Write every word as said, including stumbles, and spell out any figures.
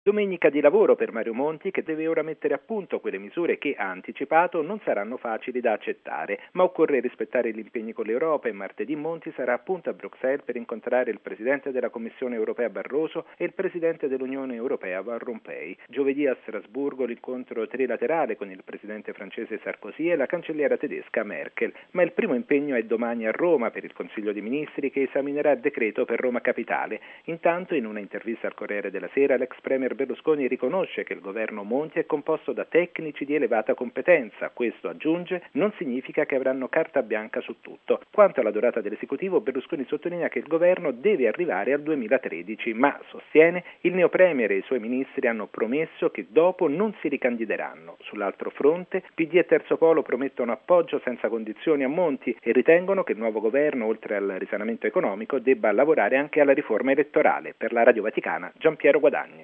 Domenica di lavoro per Mario Monti, che deve ora mettere a punto quelle misure che, ha anticipato, non saranno facili da accettare, ma occorre rispettare gli impegni con l'Europa e martedì Monti sarà appunto a Bruxelles per incontrare il Presidente della Commissione Europea Barroso e il Presidente dell'Unione Europea Van Rompuy. Giovedì a Strasburgo l'incontro trilaterale con il Presidente francese Sarkozy e la cancelliera tedesca Merkel, ma il primo impegno è domani a Roma per il Consiglio dei Ministri che esaminerà il decreto per Roma Capitale. Intanto, in una intervista al Corriere della Sera, l'ex premier Berlusconi riconosce che il governo Monti è composto da tecnici di elevata competenza. Questo, aggiunge, non significa che avranno carta bianca su tutto. Quanto alla durata dell'esecutivo, Berlusconi sottolinea che il governo deve arrivare al duemilatredici, ma sostiene il neopremier e i suoi ministri hanno promesso che dopo non si ricandideranno. Sull'altro fronte, P D e Terzo Polo promettono appoggio senza condizioni a Monti e ritengono che il nuovo governo, oltre al risanamento economico, debba lavorare anche alla riforma elettorale. Per la Radio Vaticana, Giampiero Guadagni.